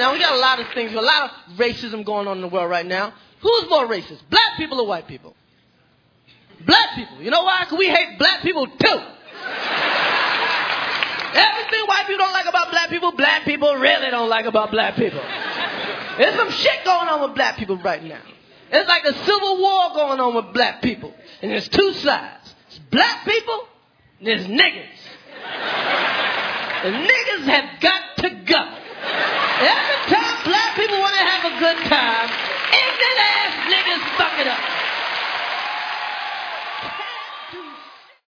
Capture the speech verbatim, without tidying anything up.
now. We got a lot of things, a lot of racism going on in the world right now. Who's more racist, black people or white people? Black people. You know why? Because we hate black people too. Everything white people don't like about black people, black people really don't like about black people. There's some shit going on with black people right now. It's like a civil war going on with black people. And there's two sides. It's black people and there's niggas. The niggas have got to go. Every time black people want to have a good time,